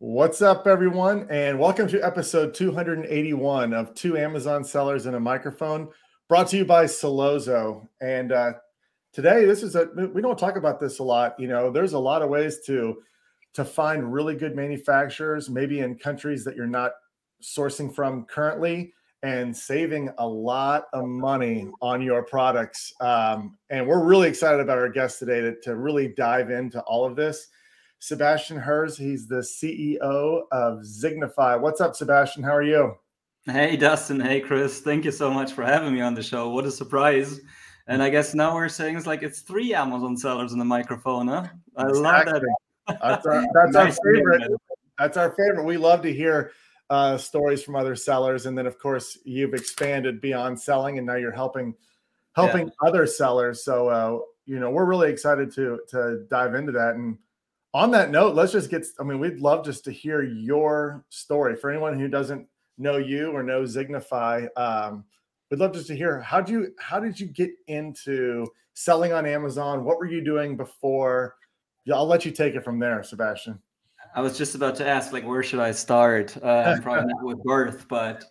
What's up, everyone, and welcome to episode 281 of Two Amazon Sellers and a Microphone, brought to you by Sellozo. And today, we don't talk about this a lot. You know, there's a lot of ways to find really good manufacturers, maybe in countries that you're not sourcing from currently, and saving a lot of money on your products. And we're really excited about our guest today to really dive into all of this. Sebastian Herz, he's the CEO of Zignify. What's up, Sebastian? How are you? Hey, Dustin. Hey, Chris. Thank you so much for having me on the show. What a surprise. And I guess now we're saying it's three Amazon sellers in the microphone, huh? I love that. That's our favorite. That's our favorite. We love to hear stories from other sellers. And then, of course, you've expanded beyond selling, and now you're helping other sellers. So, we're really excited to dive into that. And on that note, we'd love just to hear your story. For anyone who doesn't know you or know Zignify, we'd love just to hear, how did you get into selling on Amazon? What were you doing before? I'll let you take it from there, Sebastian. I was just about to ask, where should I start? Probably not with birth, but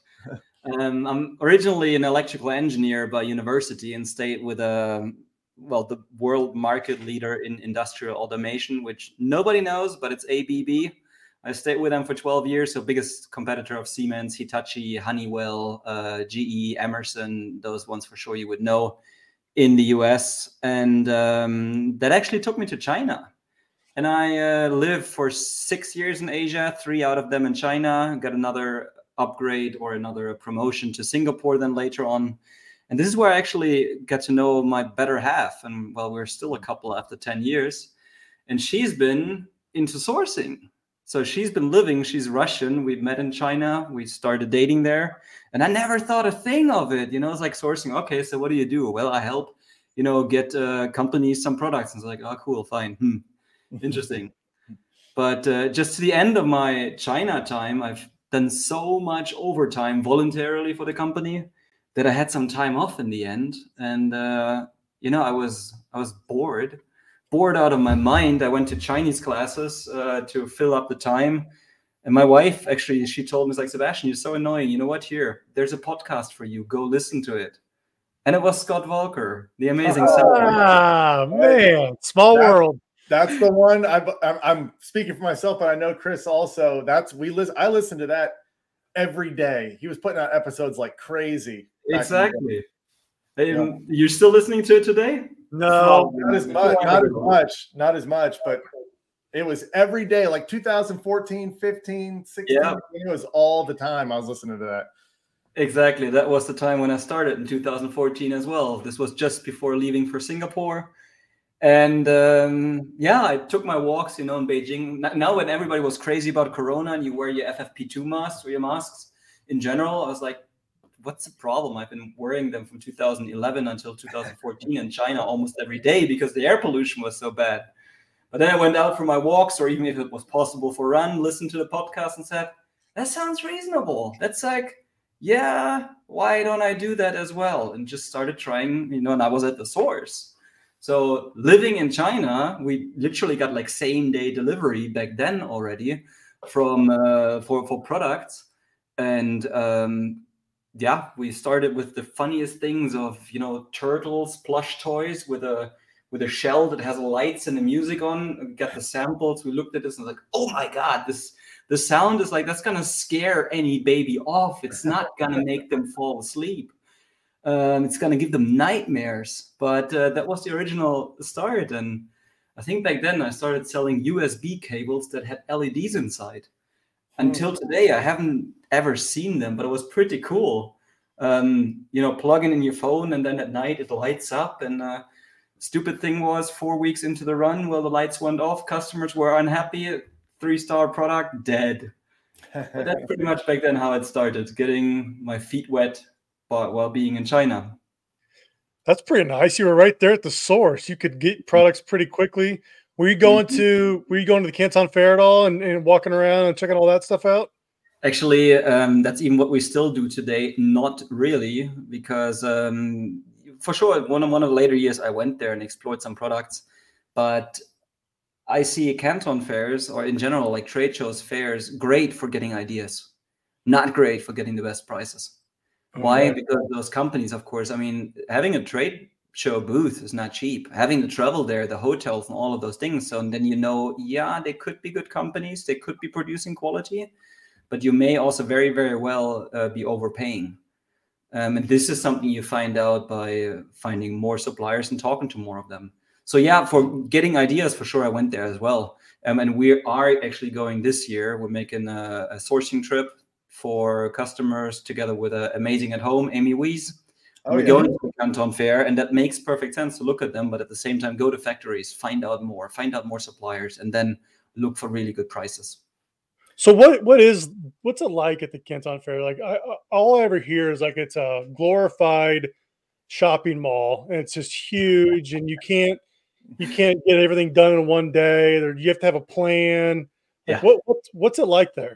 I'm originally an electrical engineer by university and stayed with the world market leader in industrial automation, which nobody knows, but it's ABB. I stayed with them for 12 years. So biggest competitor of Siemens, Hitachi, Honeywell, GE, Emerson, those ones for sure you would know in the US. And that actually took me to China. And I lived for 6 years in Asia, 3 out of them in China, got another upgrade or another promotion to Singapore then later on. And this is where I actually got to know my better half. And we're still a couple after 10 years. And she's been into sourcing. So she's Russian. We've met in China. We started dating there. And I never thought a thing of it. It's like sourcing. Okay, so what do you do? Well, I help, get companies some products. And it's like, oh, cool, fine. Interesting. But just to the end of my China time, I've done so much overtime voluntarily for the company that I had some time off in the end. And, I was bored out of my mind. I went to Chinese classes to fill up the time. And my wife, actually, she told me, Sebastian, you're so annoying. You know what? Here, there's a podcast for you. Go listen to it. And it was Scott Volker, the amazing seller. Ah, man, small world. That's the one. I'm speaking for myself, but I know Chris also. I listen to that every day. He was putting out episodes like crazy. Exactly. You're still listening to it today? No, not as much, but it was every day, like 2014, 15, 16. Yeah. It was all the time I was listening to that. Exactly. That was the time when I started in 2014 as well. This was just before leaving for Singapore. And I took my walks, in Beijing. Now when everybody was crazy about Corona and you wear your FFP2 masks or your masks in general, I was like, what's the problem? I've been wearing them from 2011 until 2014 in China almost every day because the air pollution was so bad. But then I went out for my walks, or even if it was possible for a run, listened to the podcast and said, that sounds reasonable. That's why don't I do that as well? And just started trying, and I was at the source. So living in China, we literally got same day delivery back then already from for products. And we started with the funniest things of, turtles, plush toys with a shell that has lights and the music on. We got the samples. We looked at this and was like, oh my God, the sound is that's going to scare any baby off. It's not going to make them fall asleep. It's going to give them nightmares. But that was the original start. And I think back then I started selling USB cables that had LEDs inside. Until today, I haven't ever seen them, but it was pretty cool. Plug in your phone, and then at night it lights up. And stupid thing was 4 weeks into the run, the lights went off. Customers were unhappy. 3-star product, dead. But that's pretty much back then how it started, getting my feet wet while being in China. That's pretty nice. You were right there at the source. You could get products pretty quickly. Were you going to the Canton Fair at all and walking around and checking all that stuff out? Actually, that's even what we still do today. Not really, because for sure, one of the later years I went there and explored some products, but I see Canton fairs, or in general, like trade shows, fairs, great for getting ideas, not great for getting the best prices. Why? Right. Because those companies, of course, I mean, having a trade show booth is not cheap. Having to travel there, the hotels and all of those things. So and then yeah, they could be good companies. They could be producing quality, but you may also very, very well be overpaying. And this is something you find out by finding more suppliers and talking to more of them. So yeah, for getting ideas, for sure, I went there as well. And we are actually going this year. We're making a sourcing trip for customers together with Amazing at Home, Amy Weiss. We're going to the Canton Fair, and that makes perfect sense to look at them, but at the same time, go to factories, find out more suppliers, and then look for really good prices. So what's it like at the Canton Fair? Like all I ever hear is like it's a glorified shopping mall, and it's just huge, and you can't get everything done in one day. You have to have a plan. Like, Yeah. what's it like there?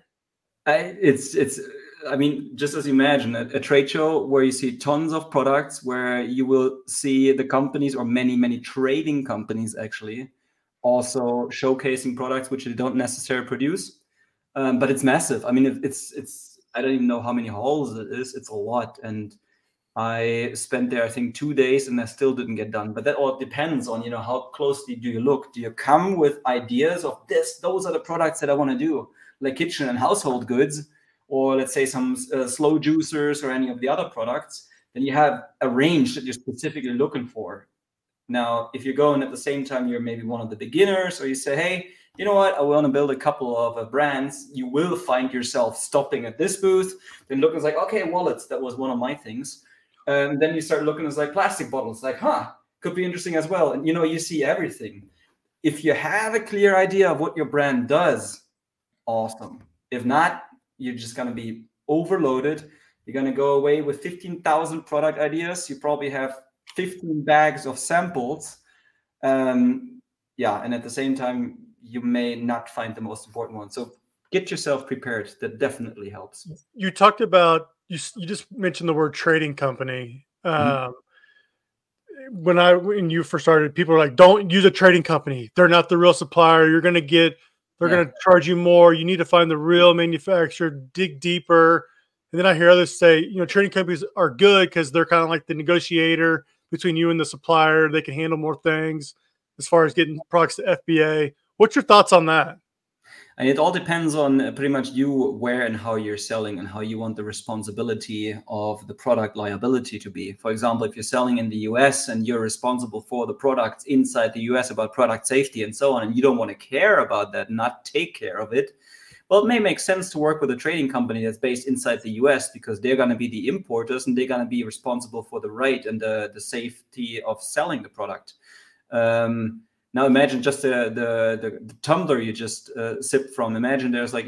I mean, just as you imagine a trade show where you see tons of products, where you will see the companies, or many trading companies actually, also showcasing products which they don't necessarily produce. But it's massive. I mean, it's I don't even know how many halls it is. It's a lot. And I spent there, I think, 2 days, and I still didn't get done. But that all depends on, how closely do you look? Do you come with ideas of those are the products that I want to do, like kitchen and household goods, or let's say some slow juicers or any of the other products? Then you have a range that you're specifically looking for. Now, if you're going at the same time, you're maybe one of the beginners, or you say, hey, you know what, I want to build a couple of brands, you will find yourself stopping at this booth, then looking like, okay, wallets, that was one of my things. And then you start looking at like plastic bottles, like, could be interesting as well. And, you see everything. If you have a clear idea of what your brand does, awesome. If not, you're just going to be overloaded. You're going to go away with 15,000 product ideas. You probably have 15 bags of samples. And at the same time, you may not find the most important one. So get yourself prepared. That definitely helps. You talked about, you just mentioned the word trading company. When you first started, people were like, don't use a trading company. They're not the real supplier. They're going to charge you more. You need to find the real manufacturer, dig deeper. And then I hear others say, trading companies are good because they're kind of like the negotiator between you and the supplier. They can handle more things as far as getting products to FBA. What's your thoughts on that? And it all depends on pretty much you, where and how you're selling, and how you want the responsibility of the product liability to be. For example, if you're selling in the US and you're responsible for the products inside the US, about product safety and so on, and you don't want to care about that, not take care of it, well, it may make sense to work with a trading company that's based inside the US, because they're going to be the importers and they're going to be responsible for the right and the safety of selling the product. Now imagine just the tumbler you just sipped from. Imagine there's like,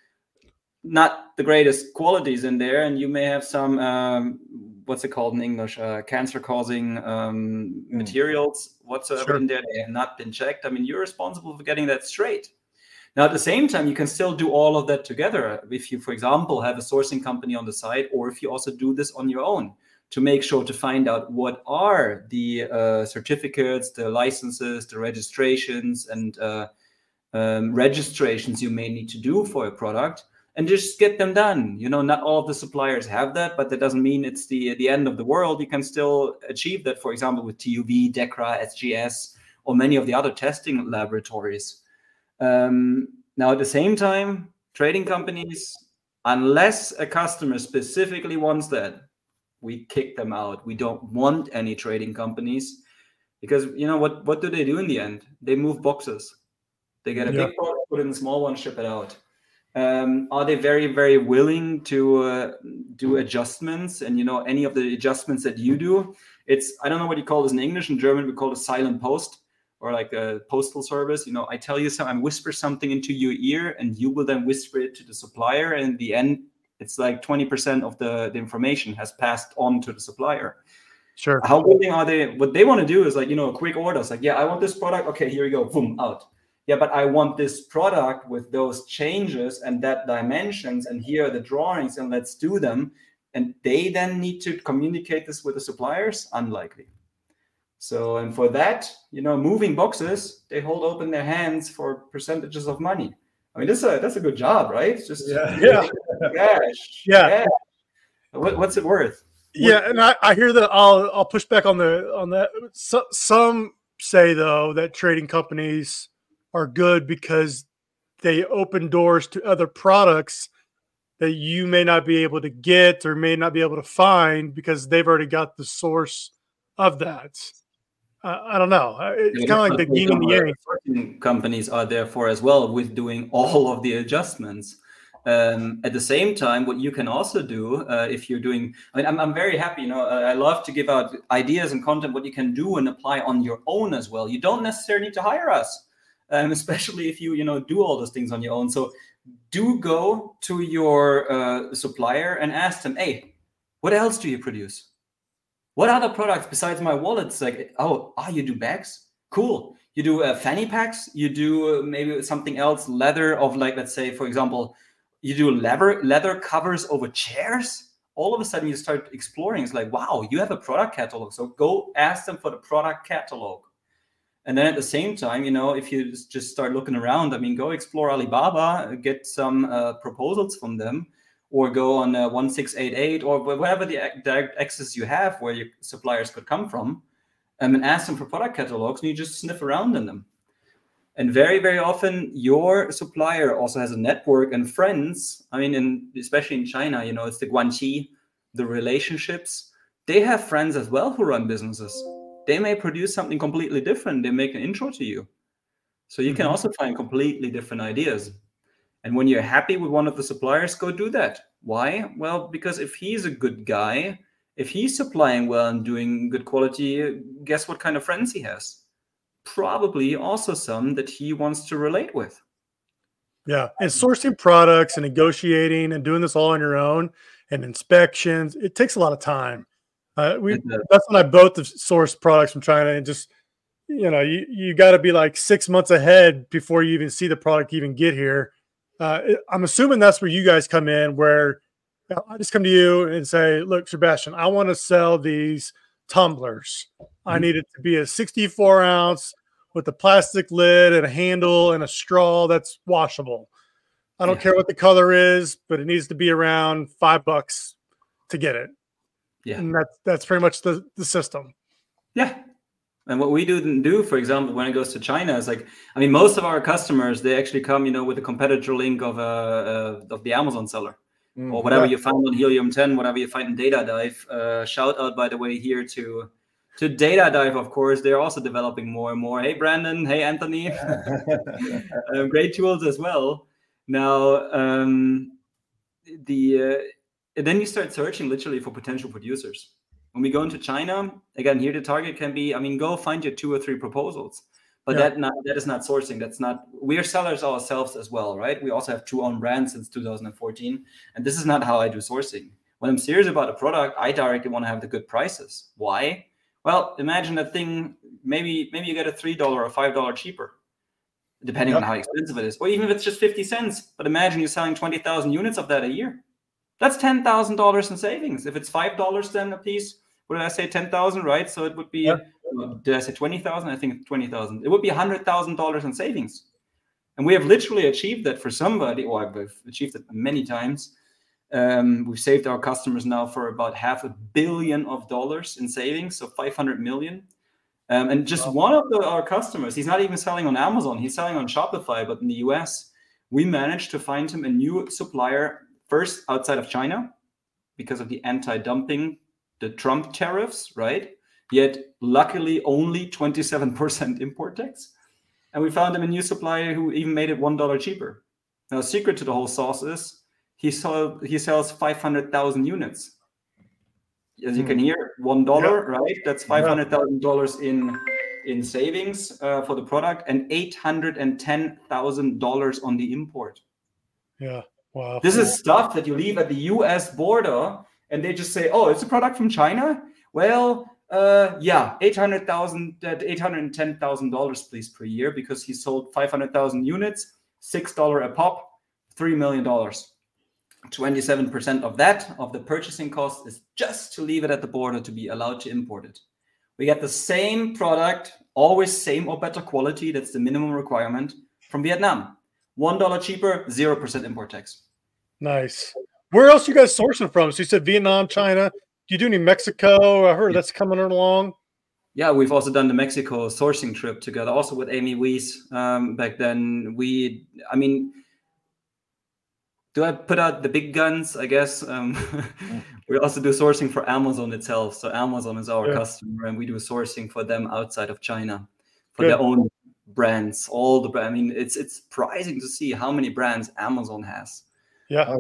not the greatest qualities in there, and you may have some, what's it called in English, cancer-causing materials whatsoever in there. They have not been checked. I mean, you're responsible for getting that straight. Now, at the same time, you can still do all of that together. If you, for example, have a sourcing company on the side, or if you also do this on your own, to make sure to find out what are the certificates, the licenses, the registrations, and registrations you may need to do for a product, and just get them done. Not all of the suppliers have that, but that doesn't mean it's the end of the world. You can still achieve that, for example, with TÜV, DEKRA, SGS, or many of the other testing laboratories. Now, at the same time, trading companies, unless a customer specifically wants that, we kick them out. We don't want any trading companies, because what do they do in the end? They move boxes. They get a big box, put it in a small one, ship it out. Are they very, very willing to do adjustments? And any of the adjustments that you do, I don't know what you call this in English. In German, we call it silent post, or like a postal service. I tell you something, I whisper something into your ear, and you will then whisper it to the supplier. And in the end, it's like 20% of the information has passed on to the supplier. Sure. How willing are they? What they want to do is like, a quick order. It's like, I want this product. Okay, here you go. Boom, out. Yeah, but I want this product with those changes and that dimensions, and here are the drawings, and let's do them. And they then need to communicate this with the suppliers? Unlikely. So, and for that, moving boxes, they hold open their hands for percentages of money. I mean, that's a good job, right? It's just cash. Yeah. What's it worth? Yeah, and I hear that. I'll push back on that. Some say though that trading companies are good because they open doors to other products that you may not be able to get or may not be able to find because they've already got the source of that. I don't know. It's kind of like the yin and the yang. Companies are there for as well with doing all of the adjustments. At the same time, what you can also do if you're doing, I mean, I'm very happy, I love to give out ideas and content, what you can do and apply on your own as well. You don't necessarily need to hire us, especially if you, do all those things on your own. So do go to your supplier and ask them, hey, what else do you produce? What other products besides my wallets? Like, you do bags? Cool. You do fanny packs? You do maybe something else, leather of like, let's say, for example, you do leather covers over chairs? All of a sudden you start exploring. It's like, wow, you have a product catalog. So go ask them for the product catalog. And then at the same time, if you just start looking around, I mean, go explore Alibaba, get some proposals from them, or go on 1688 or whatever the direct access you have where your suppliers could come from, and ask them for product catalogs, and you just sniff around in them. And very, very often your supplier also has a network and friends. I mean, especially in China, it's the guanxi, the relationships. They have friends as well who run businesses. They may produce something completely different. They make an intro to you. So you can also find completely different ideas. And when you're happy with one of the suppliers, go do that. Why? Well, because if he's a good guy, if he's supplying well and doing good quality, guess what kind of friends he has? Probably also some that he wants to relate with. Yeah. And sourcing products and negotiating and doing this all on your own and inspections, it takes a lot of time. That's when I both sourced products from China, and just, you got to be like 6 months ahead before you even see the product even get here. I'm assuming that's where you guys come in, where I just come to you and say, look, Sebastian, I want to sell these tumblers. I need it to be a 64 ounce with a plastic lid and a handle and a straw that's washable. I don't care what the color is, but it needs to be around $5 to get it. Yeah. And that's pretty much the system. Yeah. And what we do, for example, when it goes to China, is like, I mean, most of our customers, they actually come, with a competitor link of the Amazon seller, or whatever you find on Helium 10, whatever you find in Data Dive. Shout out, by the way, here to Data Dive, of course. They're also developing more and more. Hey, Brandon. Hey, Anthony. Great tools as well. Now, then you start searching literally for potential producers. When we go into China, again, here the target can be, go find your 2 or 3 proposals. But that is not sourcing. We are sellers ourselves as well, right? We also have 2 own brands since 2014. And this is not how I do sourcing. When I'm serious about a product, I directly want to have the good prices. Why? Well, imagine that thing, maybe you get a $3 or $5 cheaper, depending on how expensive it is. Or even if it's just 50 cents. But imagine you're selling 20,000 units of that a year. That's $10,000 in savings. If it's $5 then a piece, what did I say, 10,000, right? So it would be, did I say 20,000? I think it's 20,000. It would be $100,000 in savings. And we have literally achieved that for somebody, or I've achieved it many times. We've saved our customers now for about $500 million in savings, so 500 million. And just one of our customers, he's not even selling on Amazon, he's selling on Shopify, but in the US, we managed to find him a new supplier, first outside of China, because of the anti-dumping, the Trump tariffs, right? Yet luckily only 27% import tax. And we found him a new supplier who even made it $1 cheaper. Now, secret to the whole sauce is he sells 500,000 units. As you can hear, $1, right? That's $500,000 in savings for the product, and $810,000 on the import. Yeah. Wow. This is stuff that you leave at the US border and they just say, oh, it's a product from China? Well, $810,000 please per year, because he sold 500,000 units, $6 a pop, $3 million. 27% of that, of the purchasing cost, is just to leave it at the border to be allowed to import it. We get the same product, always same or better quality. That's the minimum requirement from Vietnam. $1 cheaper, 0% import tax. Nice. Where else you guys sourcing from? So you said Vietnam, China. Do you do any Mexico? I heard that's coming along. Yeah, we've also done the Mexico sourcing trip together, also with Amy Weiss. Back then, do I put out the big guns? I guess we also do sourcing for Amazon itself. So Amazon is our customer, and we do sourcing for them outside of China for their own brands. It's surprising to see how many brands Amazon has. Yeah.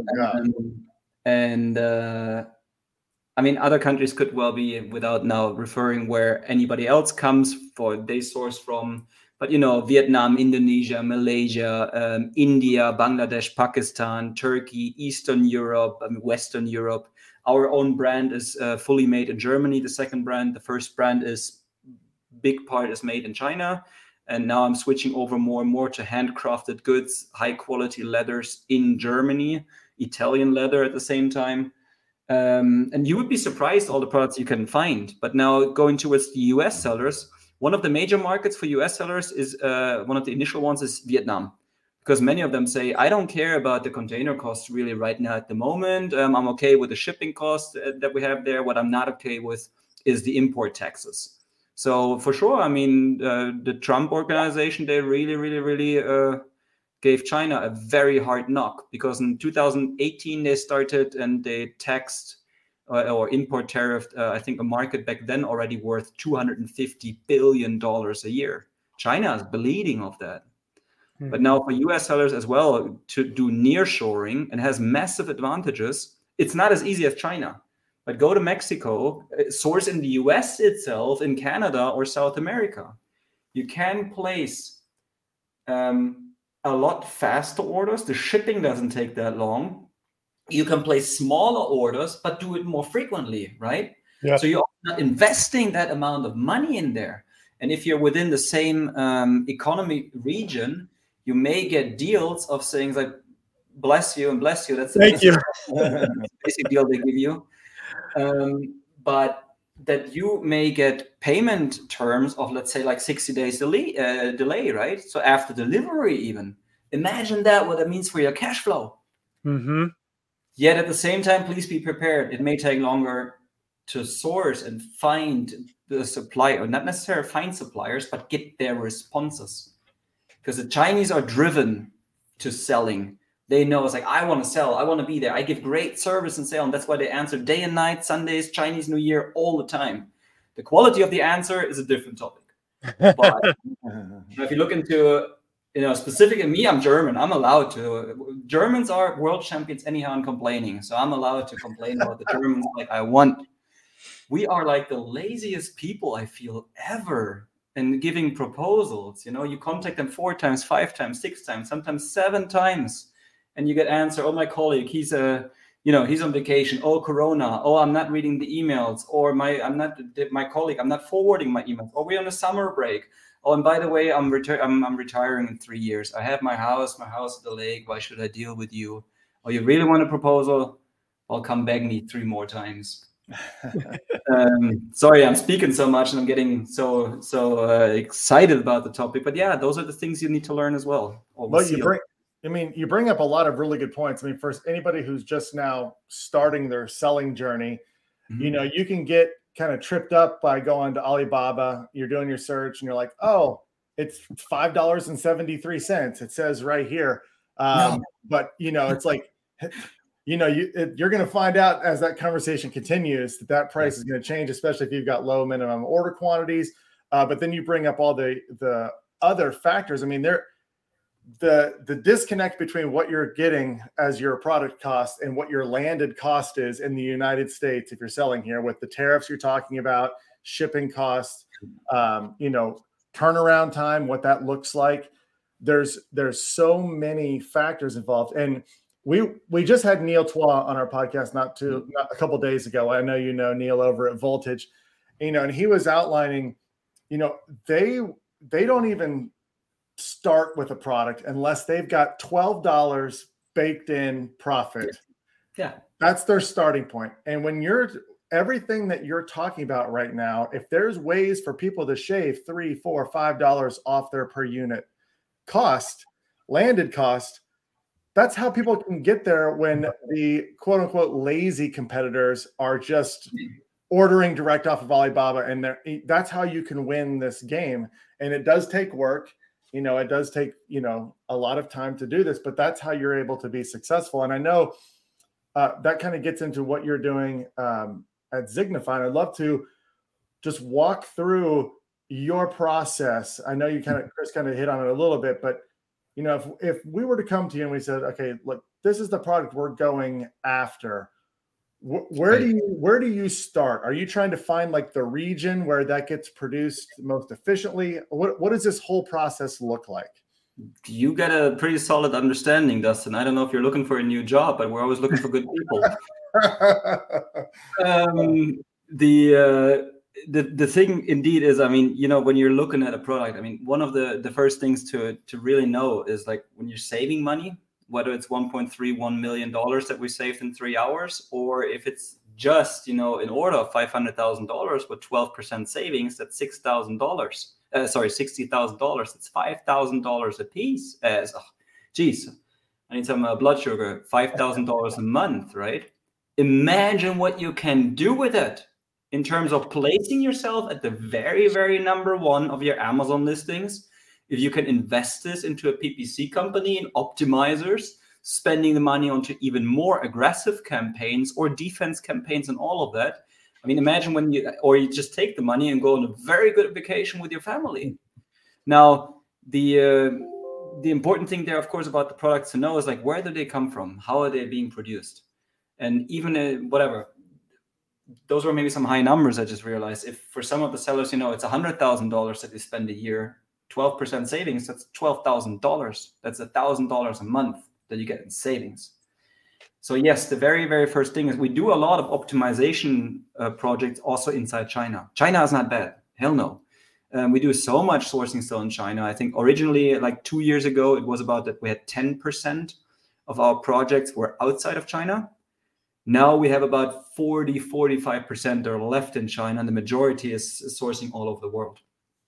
Other countries could well be, without now referring where anybody else comes they source from. But, Vietnam, Indonesia, Malaysia, India, Bangladesh, Pakistan, Turkey, Eastern Europe, Western Europe. Our own brand is fully made in Germany, the second brand. The first brand big part is made in China. And now I'm switching over more and more to handcrafted goods, high quality leathers in Germany, Italian leather at the same time. And you would be surprised all the products you can find. But now going towards the US sellers, one of the major markets for US sellers is one of the initial ones is Vietnam, because many of them say, I don't care about the container costs really right now at the moment. I'm okay with the shipping costs that we have there. What I'm not okay with is the import taxes. So for sure, the Trump organization, they really, really, really gave China a very hard knock, because in 2018 they started and they taxed or import tariffed, I think a market back then already worth $250 billion a year. China is bleeding of that. Mm-hmm. But now for US sellers as well to do nearshoring, and has massive advantages. It's not as easy as China, but go to Mexico, source in the US itself, in Canada or South America. You can place a lot faster orders. The shipping doesn't take that long. You can place smaller orders, but do it more frequently, right? Yeah. So you're not investing that amount of money in there. And if you're within the same economic region, you may get deals of saying like, bless you and bless you. That's the basic deal they give you. But that you may get payment terms of, let's say, like 60 days delay, right? So after delivery even. Imagine that, what that means for your cash flow. Mm-hmm. Yet at the same time, please be prepared. It may take longer to source and find the supplier, not necessarily find suppliers, but get their responses. Because the Chinese are driven to selling. They know it's like, I want to sell, I want to be there. I give great service and sale. And that's why they answer day and night, Sundays, Chinese New Year, all the time. The quality of the answer is a different topic. But if you look into specifically me, I'm German. I'm allowed to. Germans are world champions anyhow in complaining. So I'm allowed to complain about the Germans like I want. We are like the laziest people, I feel, ever in giving proposals. You contact them 4 times, 5 times, 6 times, sometimes 7 times. And you get answer, oh, my colleague, he's on vacation. Oh, Corona. Oh, I'm not reading the emails. Or my colleague, I'm not forwarding my emails. Or we're on a summer break. Oh, and by the way, I'm retiring in 3 years. I have my house at the lake. Why should I deal with you? Oh, you really want a proposal? I'll come beg me 3 more times. Sorry, I'm speaking so much and I'm getting so excited about the topic. But yeah, those are the things you need to learn as well. Well, you bring up a lot of really good points. For anybody who's just now starting their selling journey, mm-hmm. You can get kind of tripped up by going to Alibaba. You're doing your search and you're like, oh, it's $5.73. It says right here. No. But it's like, you're going to find out as that conversation continues that price is going to change, especially if you've got low minimum order quantities. But then you bring up all the other factors. The disconnect between what you're getting as your product cost and what your landed cost is in the United States, if you're selling here, with the tariffs you're talking about, shipping costs, turnaround time, what that looks like. There's so many factors involved. And we just had Neil Twa on our podcast not a couple of days ago. I know Neil over at Voltage, and he was outlining, they don't even start with a product unless they've got $12 baked in profit. Yeah. That's their starting point. And when you're everything that you're talking about right now, if there's ways for people to shave $3, $4, $5 off their per unit cost, landed cost, that's how people can get there when the quote unquote lazy competitors are just ordering direct off of Alibaba. And that's how you can win this game. And it does take work. It does take, a lot of time to do this, but that's how you're able to be successful. And I know that kind of gets into what you're doing at Zignify. I'd love to just walk through your process. I know Chris kind of hit on it a little bit, but if we were to come to you and we said, okay, look, this is the product we're going after, where do you start? Are you trying to find like the region where that gets produced most efficiently? What does this whole process look like? You get a pretty solid understanding, Dustin. I don't know if you're looking for a new job, but we're always looking for good people. The thing indeed is, when you're looking at a product, one of the first things to really know is like when you're saving money, whether it's $1.31 million that we saved in 3 hours, or if it's just, in order of $500,000 with 12% savings, that's $60,000. It's $5,000 a piece. Geez, I need some blood sugar. $5,000 a month, right? Imagine what you can do with it in terms of placing yourself at the very, very number one of your Amazon listings. If you can invest this into a PPC company and optimizers, spending the money onto even more aggressive campaigns or defense campaigns and all of that. Imagine you just take the money and go on a very good vacation with your family. Now, the important thing there, of course, about the products to know is like, where do they come from? How are they being produced? And even whatever, those were maybe some high numbers. I just realized if for some of the sellers, it's $100,000 that they spend a year, 12% savings, that's $12,000. That's $1,000 a month that you get in savings. So yes, the very, very first thing is we do a lot of optimization projects also inside China. China is not bad. Hell no. We do so much sourcing still in China. I think originally, like 2 years ago, it was about that we had 10% of our projects were outside of China. Now we have about 45% that are left in China, and the majority is sourcing all over the world.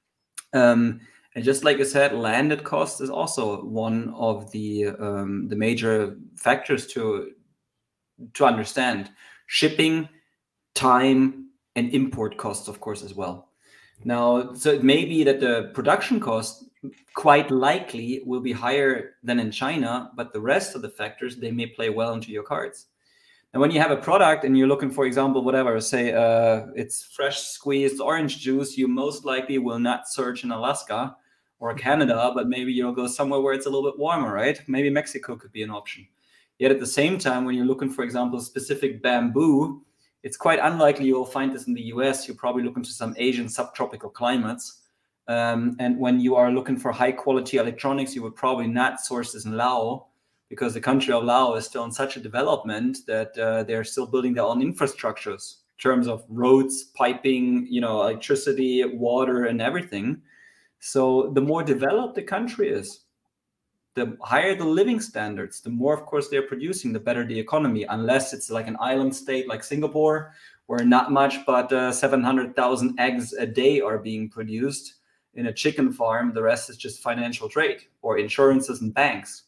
And just like I said, landed cost is also one of the major factors to understand. Shipping, time, and import costs, of course, as well. Now, so it may be that the production cost quite likely will be higher than in China, but the rest of the factors, they may play well into your cards. And when you have a product and you're looking, for example, whatever, say it's fresh squeezed orange juice, you most likely will not search in Alaska or Canada, but maybe you'll go somewhere where it's a little bit warmer, right? Maybe Mexico could be an option. Yet at the same time, when you're looking, for example, specific bamboo, it's quite unlikely you'll find this in the US. You're probably looking to some Asian subtropical climates. And when you are looking for high quality electronics, you would probably not source this in Laos, because the country of Laos is still in such a development that they're still building their own infrastructures in terms of roads, piping, electricity, water, and everything. So the more developed the country is, the higher the living standards, the more, of course, they're producing, the better the economy, unless it's like an island state like Singapore, where not much but 700,000 eggs a day are being produced in a chicken farm. The rest is just financial trade or insurances and banks.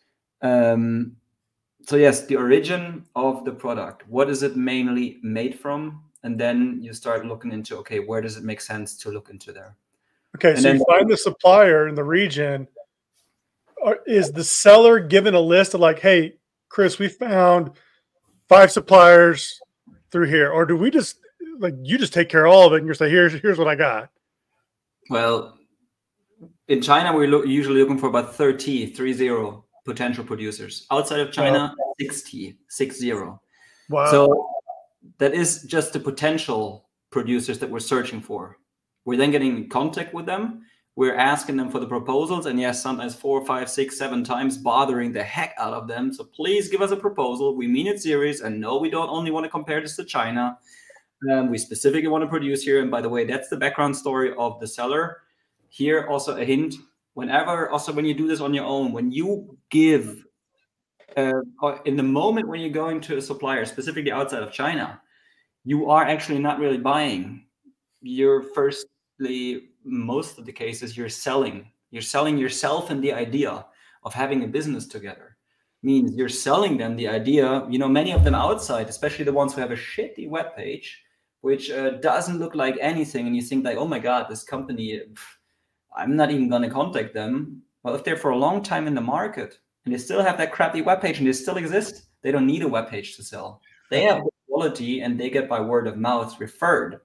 So yes, the origin of the product, what is it mainly made from? And then you start looking into, okay, where does it make sense to look into there? Okay, and so you find the supplier in the region. Is the seller given a list of like, hey, Chris, we found 5 suppliers through here? Or do we just, like, you just take care of all of it and you say, here's what I got? Well, in China, we're usually looking for about 30 potential producers. Outside of China, 60. Wow. So that is just the potential producers that we're searching for. We're then getting in contact with them. We're asking them for the proposals. And yes, sometimes 4, 5, 6, 7 times, bothering the heck out of them. So please give us a proposal. We mean it serious. And no, we don't only want to compare this to China. We specifically want to produce here. And by the way, that's the background story of the seller. Here, also a hint. When you do this on your own, when you give, in the moment when you're going to a supplier, specifically outside of China, you are actually not really buying. You're firstly, most of the cases, you're selling. You're selling yourself and the idea of having a business together. Means you're selling them the idea, many of them outside, especially the ones who have a shitty web page, which doesn't look like anything. And you think like, oh my God, this company, I'm not even going to contact them. Well, if they're for a long time in the market and they still have that crappy web page and they still exist, they don't need a web page to sell. They have good quality and they get by word of mouth referred.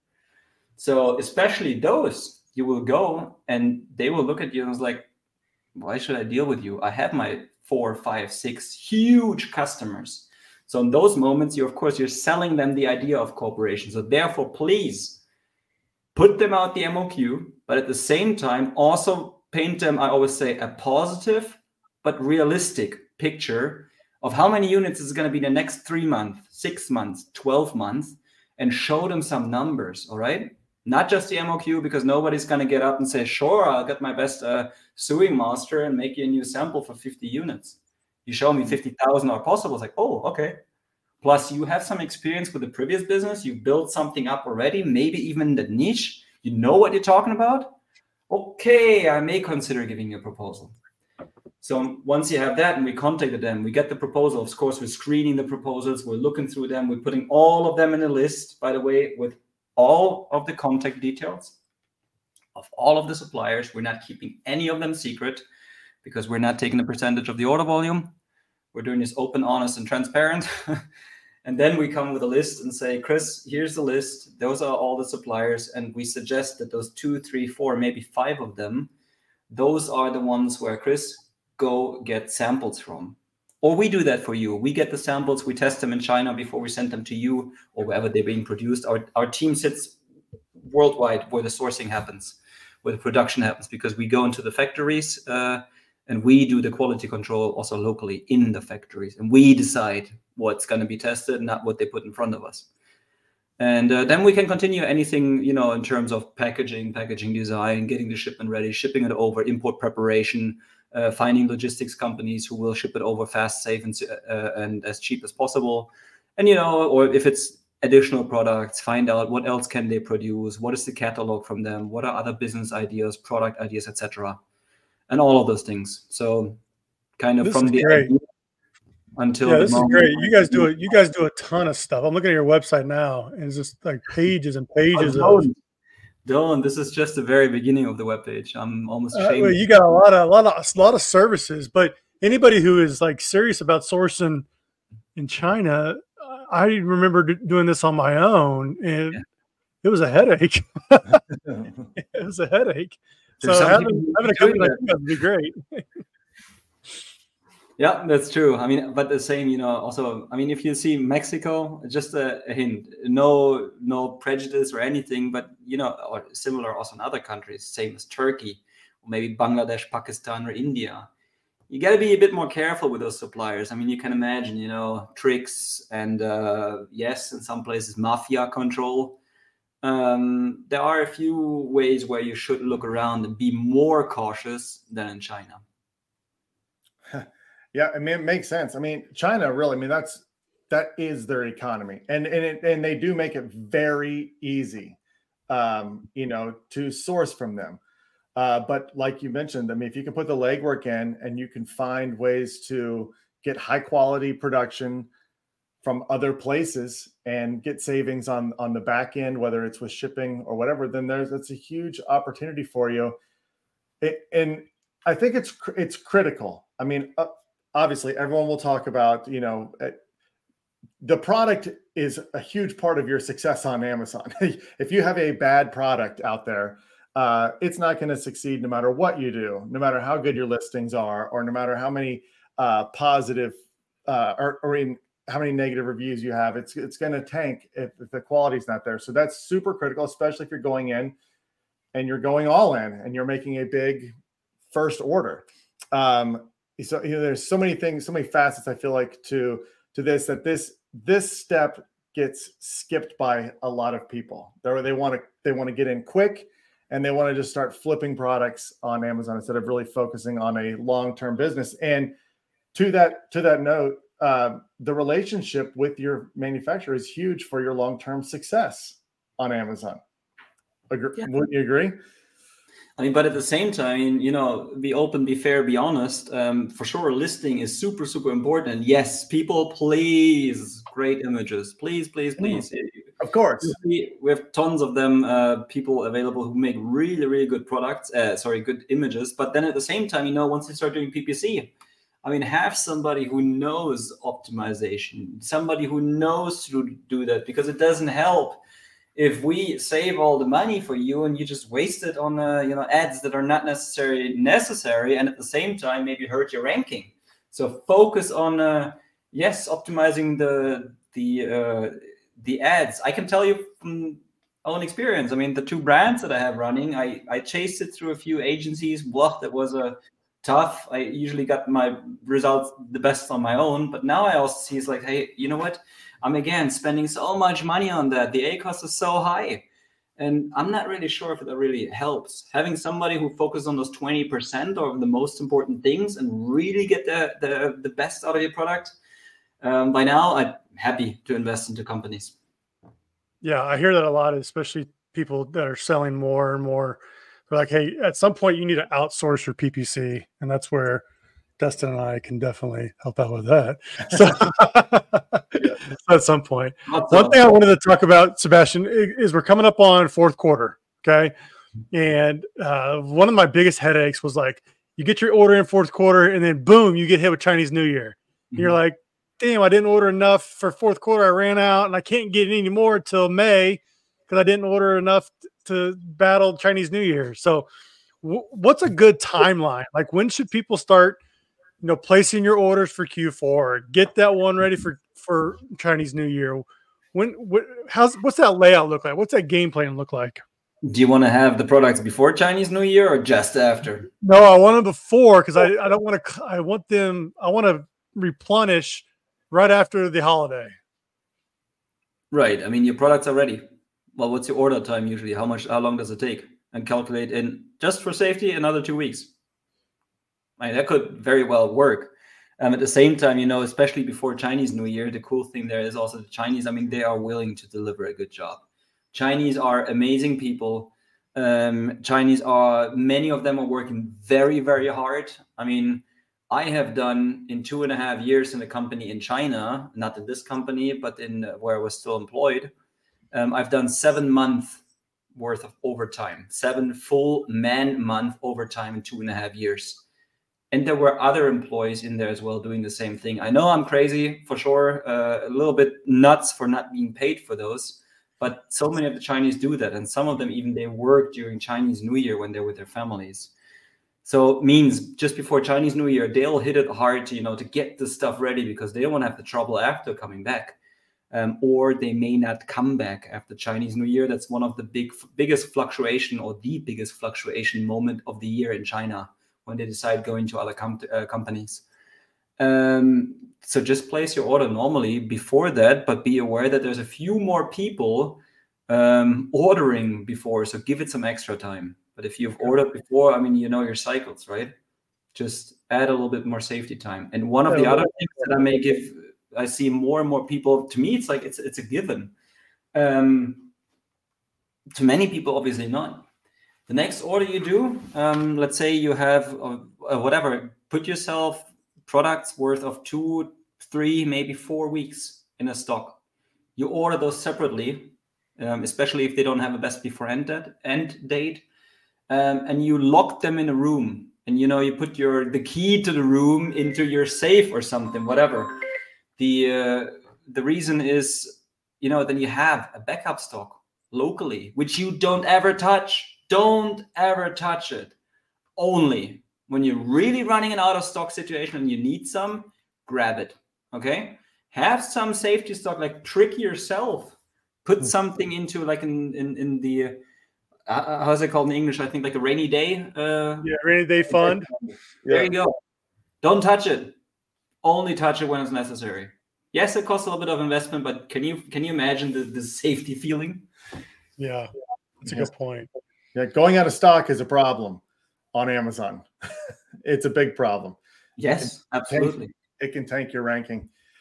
So especially those, you will go and they will look at you and it's like, why should I deal with you? I have my 4, 5, 6 huge customers. So in those moments, you're selling them the idea of cooperation. So therefore, please put them out the MOQ, but at the same time, also paint them, I always say, a positive but realistic picture of how many units is going to be the next 3 months, 6 months, 12 months, and show them some numbers, all right? Not just the MOQ, because nobody's going to get up and say, sure, I'll get my best sewing master and make you a new sample for 50 units. You show me 50,000 are possible. It's like, oh, okay. Plus, you have some experience with the previous business. You built something up already, maybe even in the niche. You know what you're talking about. Okay, I may consider giving you a proposal. So once you have that and we contacted them, we get the proposal. Of course, we're screening the proposals. We're looking through them. We're putting all of them in a list, by the way, with all of the contact details of all of the suppliers. We're not keeping any of them secret because we're not taking a percentage of the order volume. We're doing this open, honest, and transparent. And then we come with a list and say, Chris, here's the list. Those are all the suppliers. And we suggest that those 2, 3, 4, maybe 5 of them, those are the ones where, Chris, go get samples from. Or we do that for you. We get the samples, we test them in China before we send them to you or wherever they're being produced. Our team sits worldwide where the sourcing happens, where the production happens, because we go into the factories and we do the quality control also locally in the factories. And we decide what's going to be tested, not what they put in front of us. And then we can continue anything, in terms of packaging design, getting the shipment ready, shipping it over, import preparation, finding logistics companies who will ship it over fast, safe, and as cheap as possible. And, or if it's additional products, find out what else can they produce, what is the catalog from them, what are other business ideas, product ideas, etc., and all of those things. So kind of this from the idea until this is great. You guys do a ton of stuff. I'm looking at your website now, and it's just like pages and pages Don't. This is just the very beginning of the webpage. I'm almost ashamed. Well, you got a lot of services, but anybody who is like serious about sourcing in China, I remember doing this on my own, and it was a headache. It was a headache. So having a company like you would be great. Yeah, that's true. I mean, but the same, also, I mean, if you see Mexico, just a hint, no prejudice or anything, but, or similar also in other countries, same as Turkey, or maybe Bangladesh, Pakistan, or India. You got to be a bit more careful with those suppliers. I mean, you can imagine, tricks and, yes, in some places, mafia control. There are a few ways where you should look around and be more cautious than in China. Yeah, I mean, it makes sense. I mean, China really, that is their economy, and they do make it very easy, to source from them. But like you mentioned, I mean, if you can put the legwork in and you can find ways to get high quality production from other places and get savings on the back end, whether it's with shipping or whatever, then that's a huge opportunity for you. And I think it's critical. I mean, obviously everyone will talk about, the product is a huge part of your success on Amazon. If you have a bad product out there, it's not going to succeed no matter what you do, no matter how good your listings are, or no matter how many positive or in how many negative reviews you have. It's going to tank if the quality's not there. So that's super critical, especially if you're going in and you're going all in and you're making a big first order. So there's so many things, so many facets, I feel like, to this, that this step gets skipped by a lot of people. They want to get in quick, and they want to just start flipping products on Amazon instead of really focusing on a long-term business. And to that note, the relationship with your manufacturer is huge for your long-term success on Amazon. Yeah. Wouldn't you agree? I mean, but at the same time, you know, be open, be fair, be honest. For sure, listing is super, super important. And yes, people, please, great images. Please, please, please. Of course. We have tons of them, people available who make really, really good products, good images. But then at the same time, you know, once they start doing PPC, I mean, have somebody who knows optimization, somebody who knows to do that, because it doesn't help if we save all the money for you and you just waste it on ads that are not necessary, and at the same time maybe hurt your ranking. So focus on optimizing the ads. I can tell you from own experience. I mean, the 2 brands that I have running, I chased it through a few agencies. That was tough. I usually got my results the best on my own, but now I also see it's like, hey, you know what? I'm again spending so much money on that. The ACoS is so high. And I'm not really sure if that really helps. Having somebody who focuses on those 20% of the most important things and really get the best out of your product. By now, I'm happy to invest into companies. Yeah, I hear that a lot, especially people that are selling more and more. They're like, hey, at some point you need to outsource your PPC. And that's where Dustin and I can definitely help out with that. So at some point. One thing I wanted to talk about, Sebastian, is we're coming up on fourth quarter. Okay. And one of my biggest headaches was like, you get your order in fourth quarter and then boom, you get hit with Chinese New Year. Mm-hmm. You're like, damn, I didn't order enough for fourth quarter. I ran out and I can't get any more until May because I didn't order enough to battle Chinese New Year. So what's a good timeline? Like, when should people start, placing your orders for Q4, get that one ready for Chinese New Year? What's that layout look like? What's that game plan look like? Do you want to have the products before Chinese New Year or just after? No, I want them before, because I don't want to. I want to replenish right after the holiday. Right. I mean, your products are ready. Well, what's your order time usually? How long does it take? And calculate in, just for safety, another 2 weeks. I mean, that could very well work. At the same time, especially before Chinese New Year, the cool thing there is also the Chinese. I mean, they are willing to deliver a good job. Chinese are amazing people. Many of them are working very, very hard. I mean, I have done in 2.5 years in a company in China, not in this company, but in where I was still employed. I've done 7 months worth of overtime, 7 full man-month overtime in 2.5 years. And there were other employees in there as well doing the same thing. I know I'm crazy for sure, a little bit nuts for not being paid for those, but so many of the Chinese do that. And some of them even, they work during Chinese New Year when they're with their families. So it means just before Chinese New Year, they'll hit it hard to get the stuff ready, because they don't want to have the trouble after coming back. Or they may not come back after Chinese New Year. That's one of the biggest fluctuation, or the biggest fluctuation moment of the year in China, when they decide going to other companies. So just place your order normally before that, but be aware that there's a few more people ordering before, so give it some extra time. But if you've ordered before, I mean, your cycles, right? Just add a little bit more safety time. And one of the other things that I see more and more people, to me, it's like it's a given. To many people, obviously not. The next order you do, let's say you have whatever, put yourself products worth of 2, 3, maybe 4 weeks in a stock. You order those separately, especially if they don't have a best before end date, and you lock them in a room. And you put the key to the room into your safe or something, whatever. The reason is, then you have a backup stock locally, which you don't ever touch. Don't ever touch it. Only when you're really running an out of stock situation and you need some, grab it. Okay. Have some safety stock, like trick yourself. Put something into, like in the how's it called in English? I think like a rainy day. Rainy day fund. There you go. Don't touch it. Only touch it when it's necessary. Yes, it costs a little bit of investment, but can you imagine the safety feeling? Yeah, that's a good point. Yeah, going out of stock is a problem on Amazon. It's a big problem. Yes, absolutely. It can tank your ranking.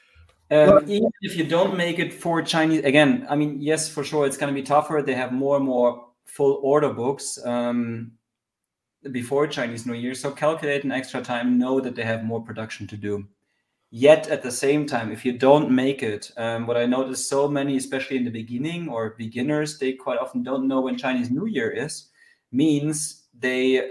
Even if you don't make it for Chinese, again, I mean, yes, for sure, it's going to be tougher. They have more and more full order books before Chinese New Year. So calculate an extra time, know that they have more production to do. Yet at the same time, if you don't make it, what I noticed, so many, especially in the beginning or beginners, they quite often don't know when Chinese New Year is, means they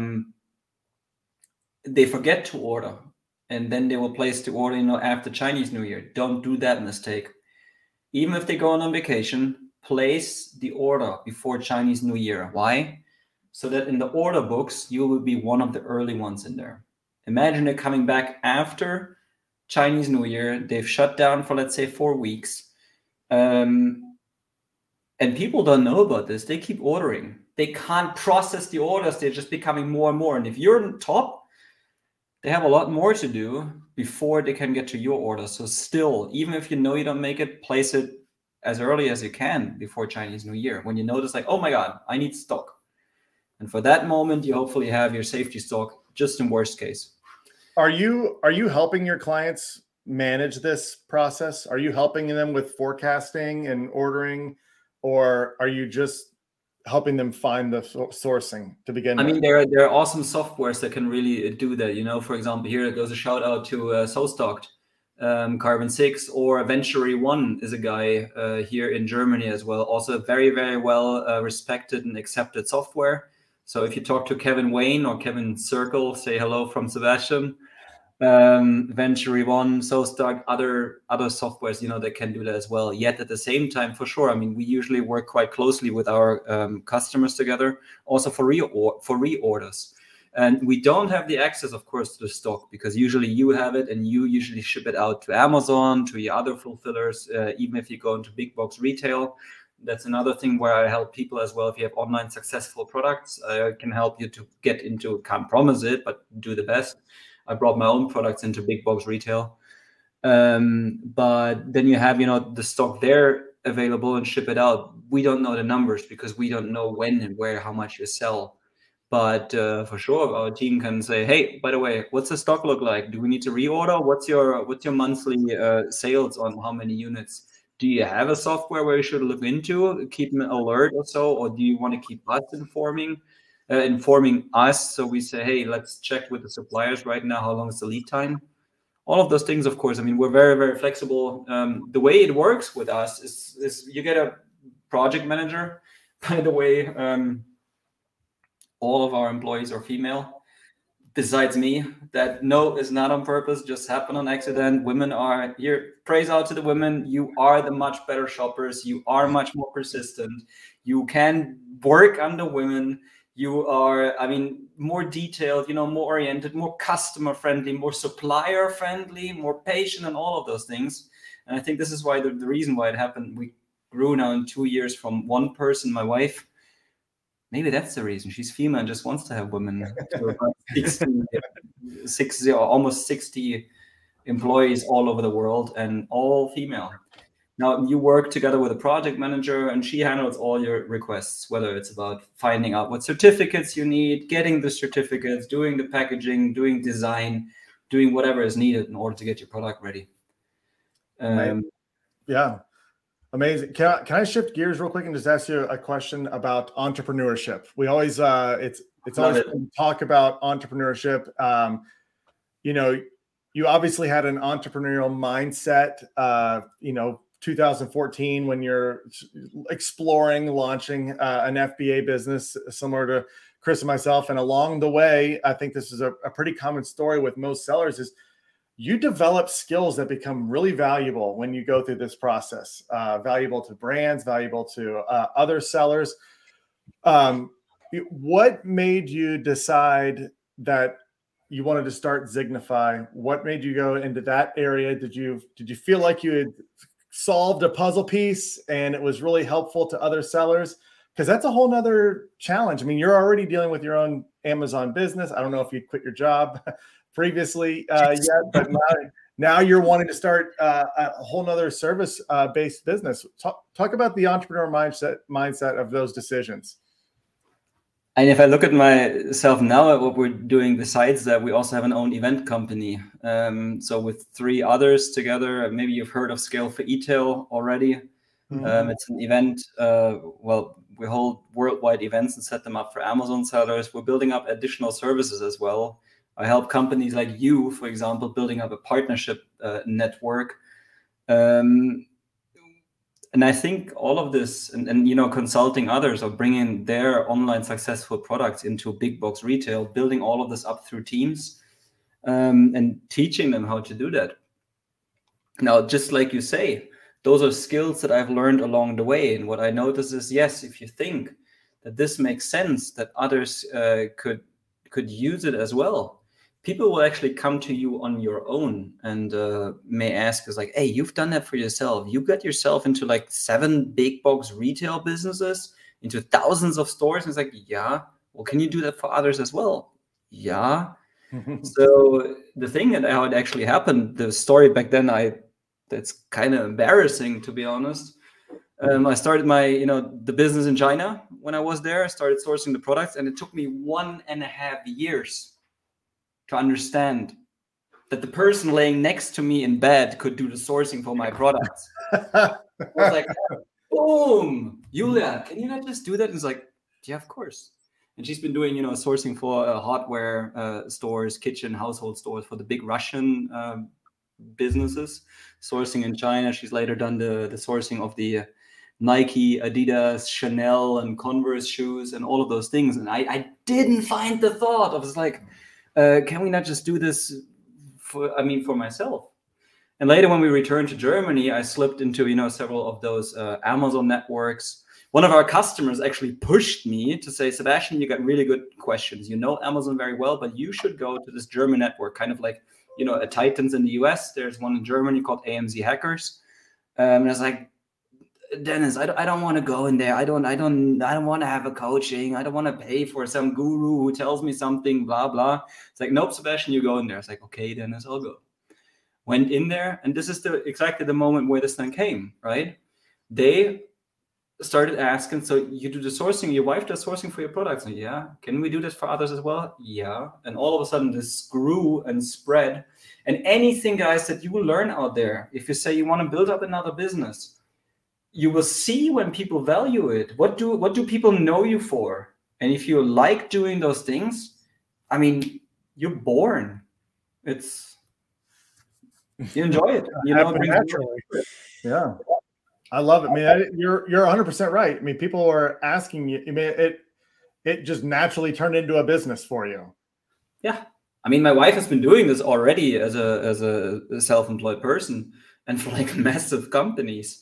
forget to order. And then they will place the order, after Chinese New Year. Don't do that mistake. Even if they go on vacation, place the order before Chinese New Year. Why? So that in the order books, you will be one of the early ones in there. Imagine they're coming back after Chinese New Year. They've shut down for, let's say, 4 weeks. And people don't know about this. They keep ordering. They can't process the orders. They're just becoming more and more. And if you're on top, they have a lot more to do before they can get to your order. So still, even if you know you don't make it, place it as early as you can before Chinese New Year. When you notice, like, oh my God, I need stock. And for that moment, you hopefully have your safety stock, just in worst case. Are you helping your clients manage this process? Are you helping them with forecasting and ordering, or are you just helping them find the sourcing to begin with? I mean, there are awesome softwares that can really do that. For example, here goes a shout out to SoStocked, Carbon 6, or Venturi One is a guy here in Germany as well. Also very, very well respected and accepted software. So if you talk to Kevin Wayne or Kevin Circle, say hello from Sebastian. Venturi One, SoStocked, other softwares, that can do that as well. Yet at the same time, for sure, I mean, we usually work quite closely with our customers together, also for reorders. And we don't have the access, of course, to the stock, because usually you have it and you usually ship it out to Amazon, to your other fulfillers, even if you go into big box retail. That's another thing where I help people as well. If you have online successful products, I can help you to get into, can't promise it, but do the best. I brought my own products into big box retail. But then you have, the stock there available and ship it out. We don't know the numbers because we don't know when and where, how much you sell. But for sure, our team can say, hey, by the way, what's the stock look like? Do we need to reorder? What's your monthly sales on how many units? Do you have a software where you should look into, keep an alert or so? Or do you want to keep us informing us? So we say, hey, let's check with the suppliers right now. How long is the lead time? All of those things, of course. I mean, we're very, very flexible. The way it works with us is you get a project manager. By the way, all of our employees are female, besides me. That is not on purpose, just happened on accident. Women are here. Praise out to the women. You are the much better shoppers. You are much more persistent. You can work under women. You are, more detailed, more oriented, more customer friendly, more supplier friendly, more patient, and all of those things. And I think this is why the reason why it happened. We grew now in 2 years from one person, my wife. Maybe that's the reason. She's female and just wants to have women. So about 60, almost 60 employees all over the world, and all female. Now you work together with a project manager, and she handles all your requests, whether it's about finding out what certificates you need, getting the certificates, doing the packaging, doing design, doing whatever is needed in order to get your product ready. Yeah. Amazing. Can I shift gears real quick and just ask you a question about entrepreneurship? We always it's always talk about entrepreneurship. You obviously had an entrepreneurial mindset. 2014 when you're exploring launching an FBA business similar to Chris and myself, and along the way, I think this is a pretty common story with most sellers is you develop skills that become really valuable when you go through this process, valuable to brands, valuable to other sellers. What made you decide that you wanted to start Zignify? What made you go into that area? Did you feel like you had solved a puzzle piece and it was really helpful to other sellers? Because that's a whole nother challenge. I mean, you're already dealing with your own Amazon business. I don't know if you quit your job previously yet, but now you're wanting to start a whole nother service-based business. Talk about the entrepreneur mindset of those decisions. And if I look at myself now at what we're doing, besides that, we also have an own event company. So with 3 others together, maybe you've heard of Scale for E-tail already. It's an event. We hold worldwide events and set them up for Amazon sellers. We're building up additional services as well. I help companies like you, for example, building up a partnership network. And I think all of this and consulting others or bringing their online successful products into big box retail, building all of this up through teams and teaching them how to do that. Now, just like you say, those are skills that I've learned along the way. And what I notice is, yes, if you think that this makes sense, that others could use it as well, people will actually come to you on your own and may ask us like, hey, you've done that for yourself. You got yourself into like 7 big box retail businesses, into thousands of stores. And it's like, yeah, well, can you do that for others as well? Yeah. So the thing that how it actually happened, the story back then, that's kind of embarrassing, to be honest. I started the business in China when I was there. I started sourcing the products, and it took me 1.5 years to understand that the person laying next to me in bed could do the sourcing for my products. I was like, boom, Julia, can you not just do that? And it's like, yeah, of course. And she's been doing, sourcing for hardware stores, kitchen, household stores for the big Russian businesses, sourcing in China. She's later done the sourcing of the Nike, Adidas, Chanel, and Converse shoes and all of those things. And I didn't find the thought. I was like, can we not just do this for myself? And later when we returned to Germany, I slipped into, several of those Amazon networks. One of our customers actually pushed me to say, Sebastian, you got really good questions. You know Amazon very well, but you should go to this German network, kind of like, a Titans in the US. There's one in Germany called AMZ Hackers. And I was like, Dennis, I don't want to go in there. I don't want to have a coaching. I don't want to pay for some guru who tells me something, blah, blah. It's like, nope, Sebastian, you go in there. It's like, okay, Dennis, I'll go. Went in there, and this is exactly the moment where this thing came, right? They started asking, so you do the sourcing, your wife does sourcing for your products. And yeah, can we do this for others as well? Yeah. And all of a sudden this grew and spread. And anything, guys, that you will learn out there, if you say you want to build up another business, you will see when people value it. What do people know you for? And if you like doing those things, you're born. You enjoy it. Naturally. Yeah. I love it. You're 100% right. People are asking you. It just naturally turned into a business for you. Yeah. My wife has been doing this already as a self-employed person and for like massive companies.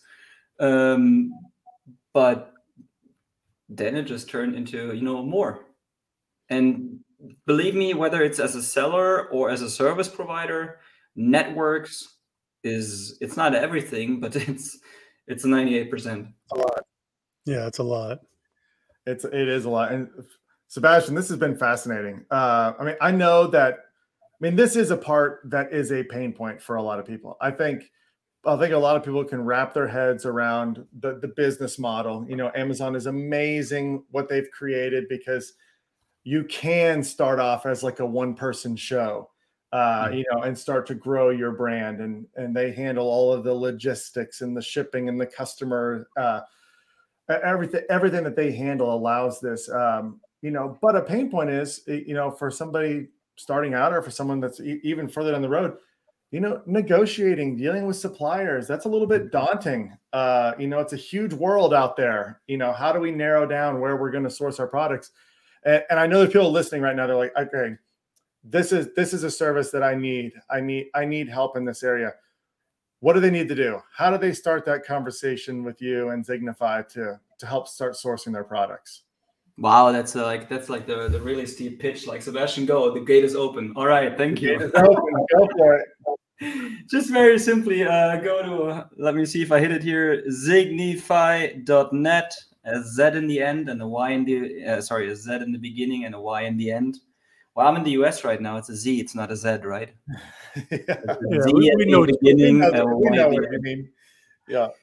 But then it just turned into, more. And believe me, whether it's as a seller or as a service provider, networks it's not everything, but it's 98%. A lot. Yeah, it's a lot. It is a lot. And Sebastian, this has been fascinating. I know that, this is a part that is a pain point for a lot of people. I think a lot of people can wrap their heads around the business model. Amazon is amazing what they've created because you can start off as like a one-person show, and start to grow your brand, and they handle all of the logistics and the shipping and the customer, everything that they handle allows this, but a pain point is, for somebody starting out or for someone that's even further down the road, negotiating, dealing with suppliers, that's a little bit daunting. It's a huge world out there. How do we narrow down where we're going to source our products? And I know there's people listening right now. They're like, okay, this is a service that I need. I need help in this area. What do they need to do? How do they start that conversation with you and Signify to help start sourcing their products? Wow, that's like the really steep pitch. Like, Sebastian, go. The gate is open. All right, thank you. Go for it. Just very simply, go to, let me see if I hit it here, signify.net, a Z in the end and a Y in the, a Z in the beginning and a Y in the end. Well, I'm in the US right now. It's a Z. It's not a Z, right? Yeah. We know what you mean. Yeah.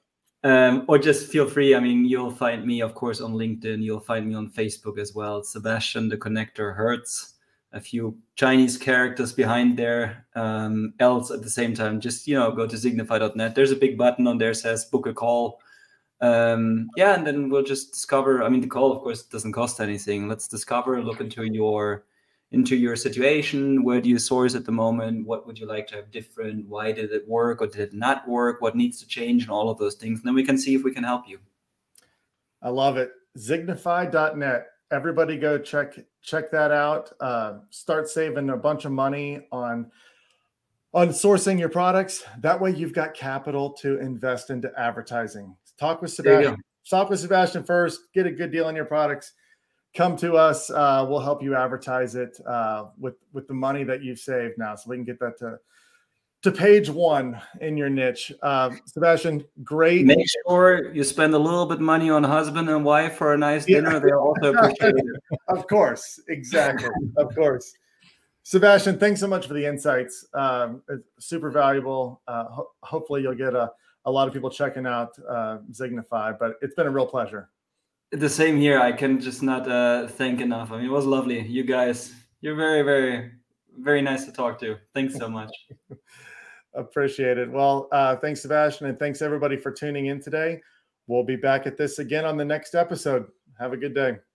Or just feel free. I mean, you'll find me, of course, on LinkedIn. You'll find me on Facebook as well. Sebastian the Connector Hertz. A few Chinese characters behind there. Else at the same time, just go to signify.net. There's a big button on there that says book a call. And then we'll just discover. I mean, the call, of course, doesn't cost anything. Let's discover, look into your situation. Where do you source at the moment? What would you like to have different? Why did it work or did it not work? What needs to change, and all of those things. And then we can see if we can help you. I love it. Signify.net. Everybody go check that out. Start saving a bunch of money on sourcing your products. That way you've got capital to invest into advertising. Talk with Sebastian. Talk with Sebastian first. Get a good deal on your products. Come to us. We'll help you advertise it with the money that you've saved now, so we can get that to page one in your niche. Sebastian, great. Make sure you spend a little bit of money on husband and wife for a nice dinner. They're also appreciated. Of course, exactly. Of course. Sebastian, thanks so much for the insights. It's super valuable. Hopefully you'll get a lot of people checking out Signify, but it's been a real pleasure. The same here. I can just not thank enough. I mean, it was lovely. You guys, you're very, very, very nice to talk to. Thanks so much. Appreciate it. Well, thanks, Sebastian, and thanks everybody for tuning in today. We'll be back at this again on the next episode. Have a good day.